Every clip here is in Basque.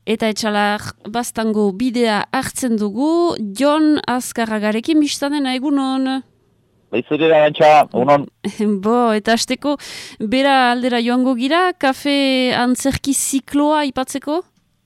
Eta etxalar bastango bidea hartzen dugu, Jon Azkarragarekin biztanen egunon. Baizuri da gantxa, unon. Bo, eta hasteko bera aldera joango gira, kafe antzerki zikloa ipatzeko?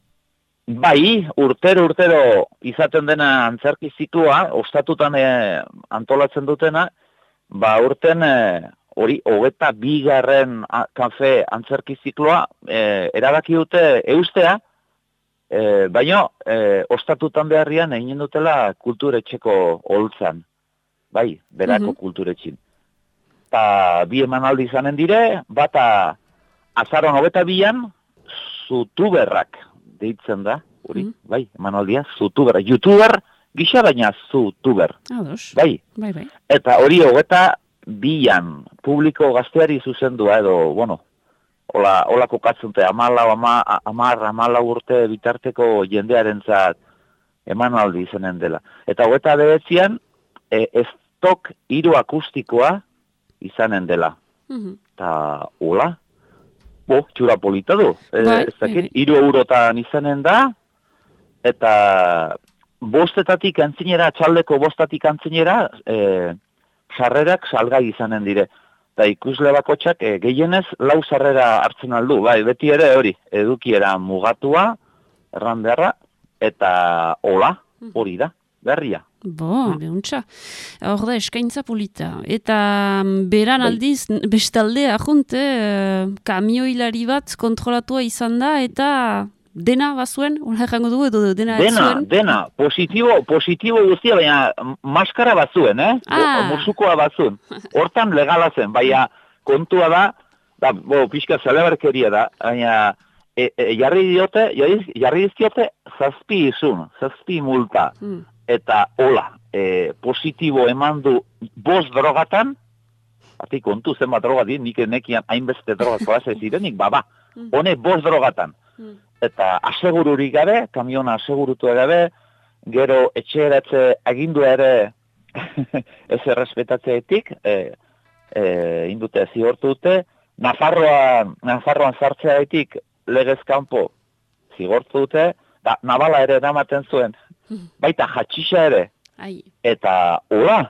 Bai, urtero izaten dena antzerki zikloa, ostatutan antolatzen dutena, urten hori 22. Kafe antzerki zikloa erabaki dute eustea, baina ostatutan beharrian egin dutela kulturetxeko holtzan. Bai, berako kulturetxin. Eta bi emanaldi izanen dire, bata azaron 22an, zutuberrak deitzen da, hori, bai, emanaldia, zutuberrak. YouTuber gisa baina zutuber. Ados. Bai. Bai. Eta hori 22an, publiko gazteari zuzendua edo, bueno, hola kokatzunte, 14 urte bitarteko jendearentzat emanaldi izanen dela. Eta 29an, estok 3 akustikoa izanen dela. Eta, hola, txura polita du. Ez dakit, 3 eurotan izanen da, eta 5 antzinera, txaldeko 5 antzinera, sarrerak salgai izanen dire. Eta ikusle bakotxak gehienez 4 sarrera hartzen aldu. Bai, beti ere hori, edukiera mugatua, erran beharra, eta hola, hori da, berria. Bo, behuntza. Hor da, eskaintza polita. Eta beran aldiz, bestalde, ahonte, kamioilari bat kontrolatua izan da, eta dena bazuen, hola jango dugu, edo dena ez zuen? Dena, positibo guztia, baina maskara bazuen, musukoa bazuen. Hortan legala zen, baina kontua da, pixka zalebarkeria da, baina jarri dizkiote 7 izun, 7 multa. Eta hola, positibo eman du 5 drogatan, ati kontu zenbat droga di, nik enekian hainbeste droga klase zirenik, hone 5 drogatan. Eta asegururik gabe, kamiona asegurutu gabe, gero etxeratze agindua ere ez errespetatzeetik, indute zigortu dute, Nafarroan sartzeaetik legez kanpo zigortu dute, da Navala ere eramaten zuen, baita jatxixa ere. Eta hola,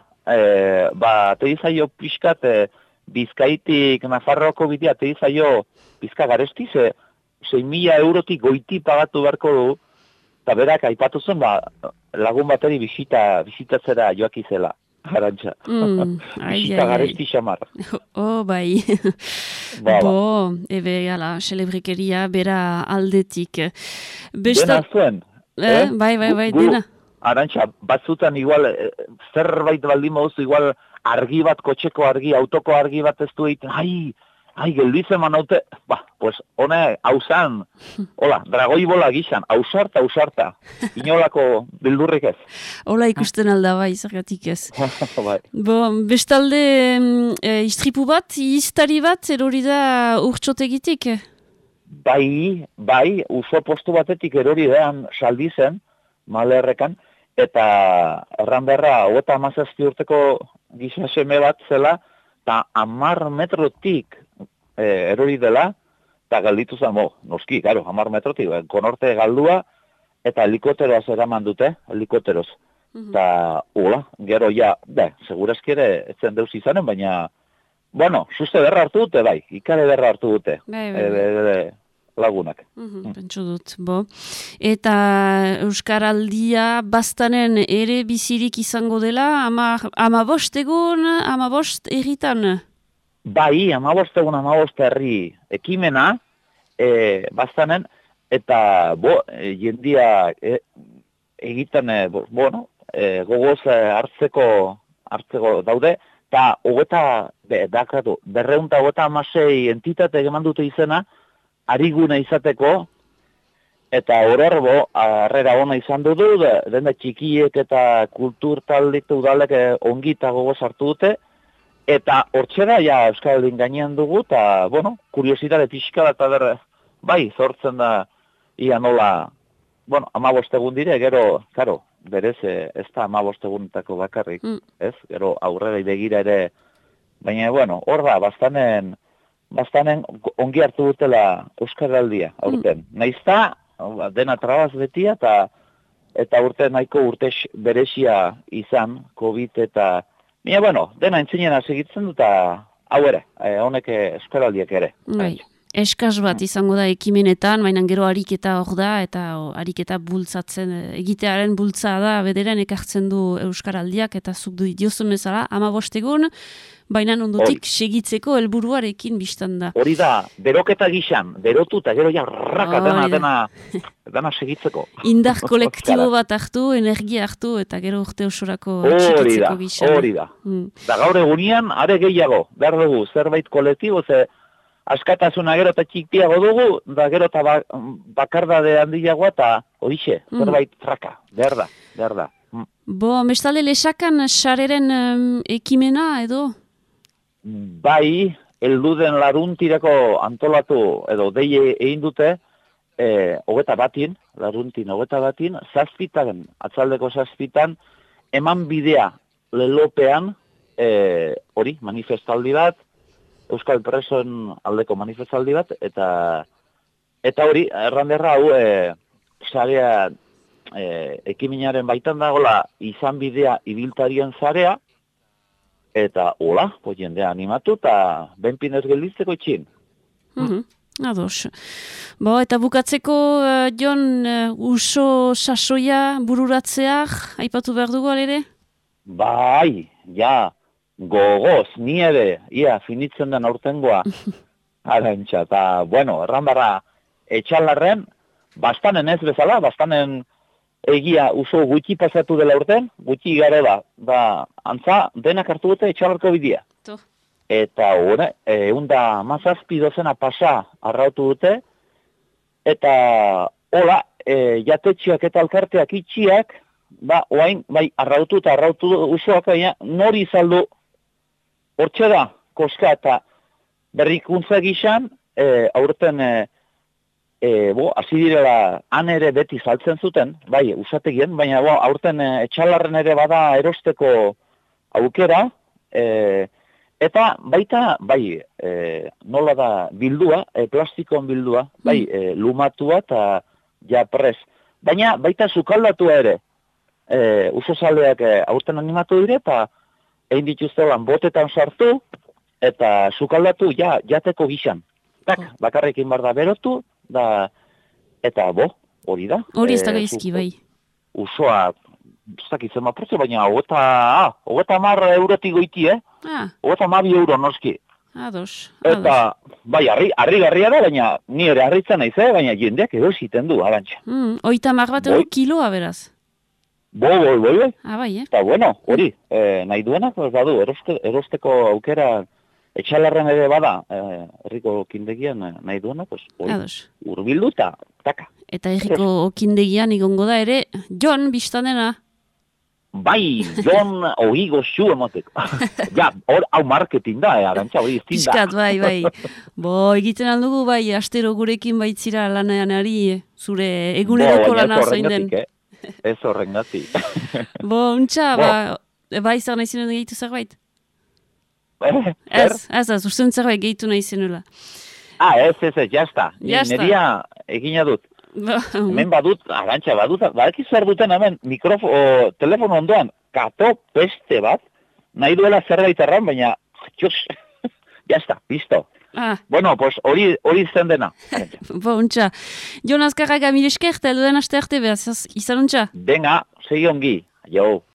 teizaio pixkat Bizkaitik Nafarroako bidea, teizaio Bizka garesti, 6.000 eurotik goiti pagatu beharko du, eta berak aipatu zen, lagun bateri bisitatzera joakizela, Arantxa. Bisita garesti xamar. Bai. Bo, ebe, ala, celebrikeria bera aldetik. Dena zuen. Bai, dena. Arantxa, batzutan igual, zerbait baldin moduzu, igual argi bat, kotxeko argi, autoko argi bat ez du egiten, gelditzen manaute, pues, hone, hausan, hola, dragoi bola gizan, hausarta, inolako bildurrik ez. Hola ikusten alda bai, zergatik ez. Bo, bestalde, istripu bat, iztari bat, erori da urtsotegitik? Bai, uso postu batetik erori dean saldi zen, malerrekan, eta erran berra, 17 urteko gisa seme bat zela, eta 10 metrotik erori dela, eta galditu zen, noski, 10 metrotik, konorte galdua, eta helikopteroaz eraman dute, helikopteroz. Eta, hola, gero segurazki ere etzen deus izanen, baina, bueno, suste berra hartu dute, bai, ikare berra hartu dute, lagunak. Pentsu dut, bo. Eta Euskaraldia bastanen ere bizirik izango dela, 15 egun, 15 erritan? Bai, 15 egun, 15 herri ekimena, bastanen, eta jendia egiten, gogoz hartzeko daude, eta 256 entitate eman dute izena, arigune izateko, eta horror, harrera ona izan du, denda txikiek eta kultur taldik udalek ongi eta gogoz hartu dute, eta hortxera, Euskaldin gainean dugu, eta, kuriositate pixka eta bai, zortzen da, ia nola, 15 egun dire, gero, berez, ez da 15 egunetako bakarrik, ez? Gero aurrera begira ere, baina, hor da, bastanen ongi hartu dutela Euskaraldia, aurten. Naizta, dena trabaz betia, eta urte nahiko urte berezia izan, COVID eta... bueno, dena entzinen segitzen dut, hau ere, honek esperaldiak ere. Bai. Eskaz bat izango da ekimenetan, baina gero ariketa hor da, eta ariketa bultzatzen, egitearen bultza da, bederen ekartzen du Euskaraldiak, eta zuk du diozun bezala, 15 egun, baina ondotik segitzeko helburuarekin biztan da. Hori da, beroketa gixan, berotu eta gero ja raka dena segitzeko. Indar kolektibo bat hartu, energia hartu, eta gero urte osorako txikitzeko gixan. Hori da. Da gaur egunian, are gehiago, behar dugu, zerbait kolektibo, askatasuna gero eta txikiago dugu, da gero eta bakardade handiagoa eta horixe, zerbait traka, behar da. Bo, mestalde lesakan sareren ekimena edo? Bai, elduden laruntirako antolatu edo deie egin dute, 21, laruntin 21, zazpitan, atzaldeko zazpitan, eman bidea lelopean, hori, manifestaldi bat, Euskal Presoen aldeko manifestaldi bat, eta hori, erranderra hau, zarea, ekiminaren baitan dagoela izan bidea ibiltarien zarea, eta hola, jendea animatu, eta benpinez gelditzeko itxin. Ados. Bo, eta bukatzeko, Jon, uso sasoia bururatzeak, aipatu behar dugu alere? Bai, ja, gogoz, ni ere, finitzen den aurtengoa, arantxa, eta, bueno, erran barra, etxalarren, bastanen ez bezala, bastanen egia uso gutxi pasatu dela urten, gutxi gare da, antza, denak hartu dute etxalarko bidea. Eta hori, eunda mazazpi dozena pasa arrautu dute, eta hola, jatetxiak eta alkarteak itxiak, oain, bai, arrautu usoak, nori izaldu, hortxe da, koska eta berrikuntza gizan, aurten, hasi direla, han ere beti saltzen zuten, bai, usategien, baina aurten etxalarren ere bada erosteko aukera, eta baita, bai, nola da bildua, plastikon bildua, bai, lumatua eta japres. Baina baita sukaldatua ere, usozaleak aurten animatu dire, eta egin dituzte lan botetan sartu, eta sukaldatu jateko gizan. Bakarrekin bar da berotu, eta hori da. Hori ez da gaizki, bai. Usoa, ez dakitzen maportze, baina hogeta marra eurotik goiti, hogeta mabi euro noski. Ados. Eta, bai, harrigarria da, baina ni ere harritzen naiz, baina jendeak edo ziten du, abantxa. Oita mar bat euro kiloa, beraz? Bai. Bai, Eta, bueno, hori, nahi duenak, badu, erosteko aukera, etxalarren ere bada, herriko kindegian nahi duena, urbildu eta taka. Eta herriko kindegian igongo da ere, Jon, biztanena? Bai, Jon, hori goxu emoteko. Hau marketing da, arantxa, hori iztin da. Piskat, bai. Bo, egiten aldugu, bai, astero gurekin baitzira lananeari, zure eguneroko lana zoin den. Ez horrengatik. Bo, untxa, bai, zer nahi zinen gehitu zerbait? Ez, usten zerbait gehitu nahi zenula. Ez, jazta. Neria egina dut. Hemen badut, arantxa badut, badaki zer duten hemen, telefono ondoan, kato peste bat, nahi duela zerbait erran, baina, jazta, listo. Bueno, pues hori zen dena. Bo, untxa. Jon Azkarraga, mire esker, eta edo den aste arte behaz, izan untxa? Venga, segi ongi, jo.